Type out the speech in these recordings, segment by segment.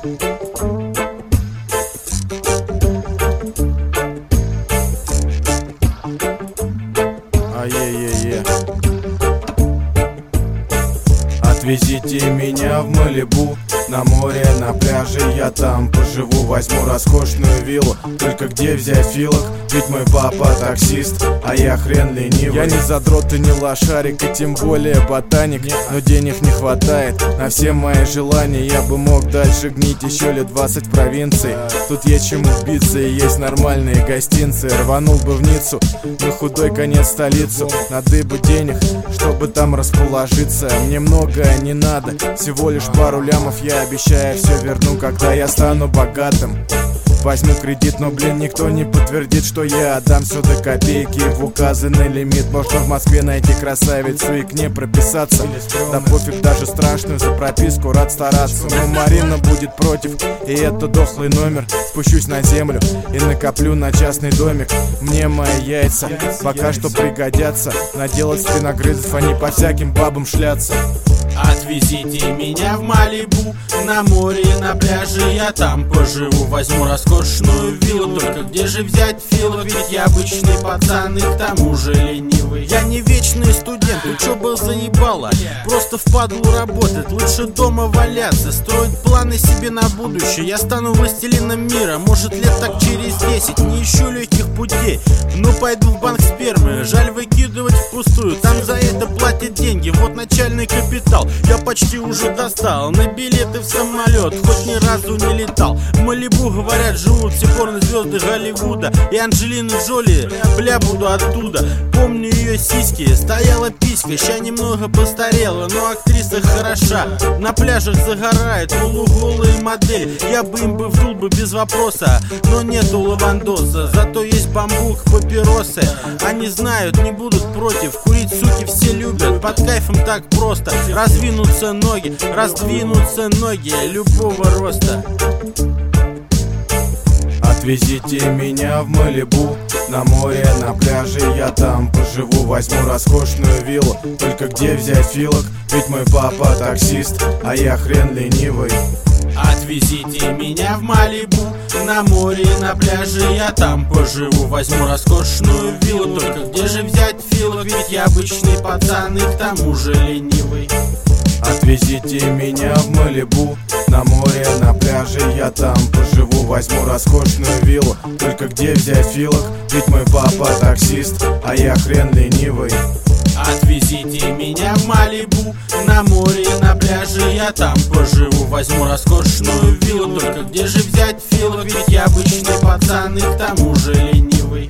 Отвезите меня в Малибу, на море, на пляже, я там поживу. Возьму роскошную виллу, только где взять филок? Ведь мой папа таксист, а я хрен ленивый. Я не задрот и не лошарик, и тем более ботаник. Но денег не хватает на все мои желания. Я бы мог дальше гнить еще лет 20 в провинции. Тут есть чему биться и есть нормальные гостинцы. Рванул бы в Ниццу, на худой конец столицу. Надо бы денег, чтобы там расположиться. Мне многое не надо, всего лишь пару лямов. Я обещаю, все верну, когда я стану богатым. Возьму кредит, но, блин, никто не подтвердит, что я отдам все до копейки в указанный лимит. Можно в Москве найти красавицу и к ней прописаться. Да пофиг, даже страшную за прописку, рад стараться. Но Марина будет против, и это дохлый номер. Спущусь на землю и накоплю на частный домик. Мне мои яйца пока что пригодятся. Наделать спиногрызов, а не по всяким бабам шляться. Отвезите меня в Малибу, на море, на пляже, я там поживу. Возьму роскошную виллу, только где же взять филок? Ведь я обычный пацан и к тому же ленивый. Я не вечный студент, учеба заебала, просто впадлу работать, лучше дома валяться. Строить планы себе на будущее, я стану властелином мира. Может лет так через 10, не ищу легких путей. Ну пойду в банк спермы, жаль выкидывать впустую. Там за это платят деньги, вот начальный капитал. Я почти уже достал на билеты в самолет, хоть ни разу не летал. В Малибу, говорят, живут все порнозвезды Голливуда. И Анджелина Джоли, бля, буду оттуда. Помню ее сиськи, стояла писька, ща немного постарела, но актриса хороша. На пляжах загорает полуголые модели. Я бы им бы вдул бы без вопроса, но нету лавандоса. Зато есть бамбук, папиросы. Они знают, не будут против. Курить, суки, все любят, под кайфом так просто. Раздвинутся ноги любого роста. Отвезите меня в Малибу, на море, на пляже, я там поживу. Возьму роскошную виллу, только где взять филок? Ведь мой папа таксист, а я хрен ленивый. Отвезите меня в Малибу, на море, на пляже, я там поживу. Возьму роскошную виллу, только где же взять филок? Ведь я обычный пацан и к тому же ленивый. Отвезите меня в Малибу, на море, на пляже, я там поживу. Возьму роскошную виллу, только где взять филок? Ведь мой папа таксист, а я хрен ленивый. Отвезите меня в Малибу, на море, на пляже, я там поживу. Возьму роскошную виллу, только где же взять филок? Ведь я обычный пацан и к тому же ленивый.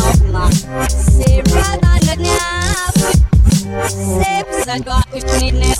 Got